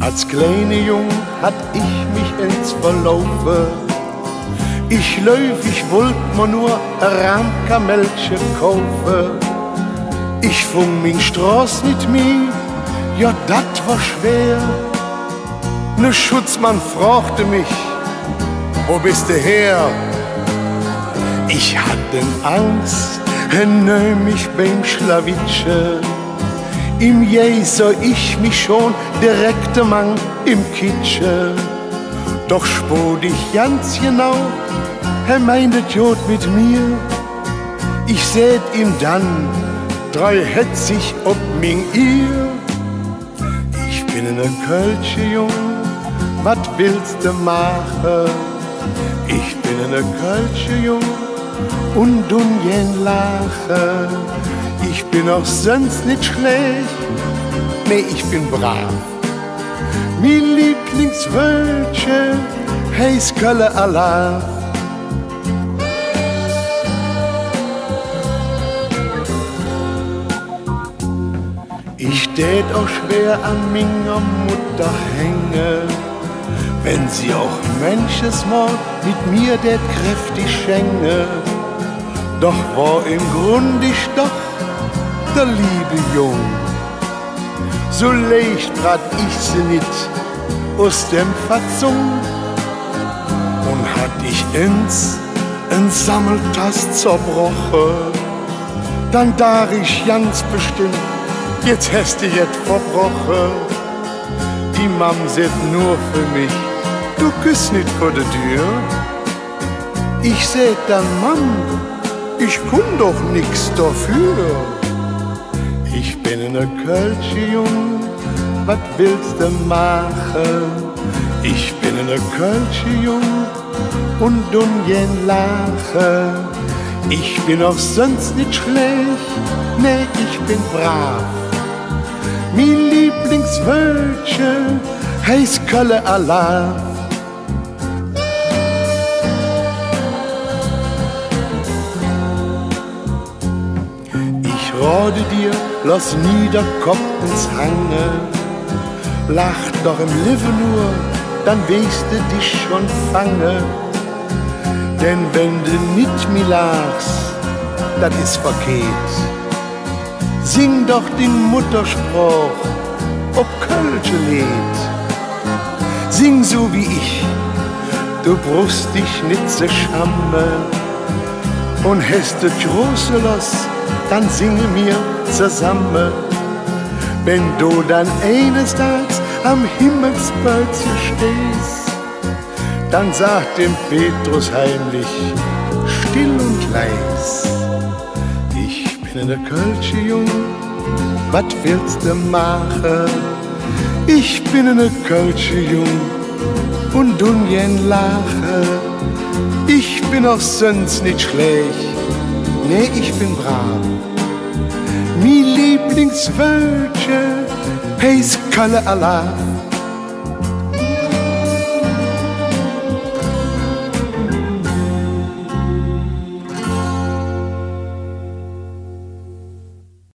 Als kleine Jung hat ich mich ins Verlaufe. Ich wollt mir nur ein Rahmkamellchen kaufen. Ich fung min Straß nicht mehr, ja dat war schwer. Ne Schutzmann fragte mich, wo bist du her? Ich hatte Angst, nahm mich beim Schlawitsche. Im Jäh sah ich mich schon direkt Mann im Kitsche. Doch spot ich ganz genau, meinet Jod mit mir. Ich seht ihm dann, drei hetzig ob min ihr. Ich bin ne Kölsche Jung, wat willst du machen? Ich bin ne Kölsche Jung und jen lache. Ich bin auch sonst nicht schlecht, nee, ich bin brav. Mein Lieblingswölkchen heißt Kölle Allah. Ich tät auch schwer an meiner Mutter hänge, wenn sie auch manchesmal mit mir der kräftig schänge. Doch war im Grund ich doch der liebe Jung. So leicht brat ich sie nicht aus dem Fatzung. Und hat ich ins Sammeltast zerbrochen, dann dar ich ganz bestimmt, jetzt hast du jetzt verbrochen. Die Mam seht nur für mich, du küsst nicht vor der Tür. Ich seht dann, Mam, ich kun doch nix dafür. Ich bin ne Kölsche Jung, wat willst du machen? Ich bin ne Kölsche Jung und jen lache. Ich bin auch sonst nicht schlecht, nee, ich bin brav. Mein Lieblingswölkchen heißt Kölle Allah. Ich rate dir, lass nie der Kopf ins Hange. Lach doch im Live nur, dann weißt du dich schon fange. Denn wenn du nicht mehr lachst, das ist verkehrt. Sing doch den Mutterspruch, ob Kölsche lädt. Sing so wie ich, du brust dich nicht zu Schamme. Und hast du große Lust, dann singe mir zusammen. Wenn du dann eines Tages am Himmelsböllchen stehst, dann sagt dem Petrus heimlich, still und leis: Ich bin der Kölsche Jung, wat willst du machen? Ich bin der Kölsche Jung und jen lache. Ich bin auch sonst nicht schlecht, nee, ich bin brav. Mi Lieblingswölkchen heißt Kölle Allah.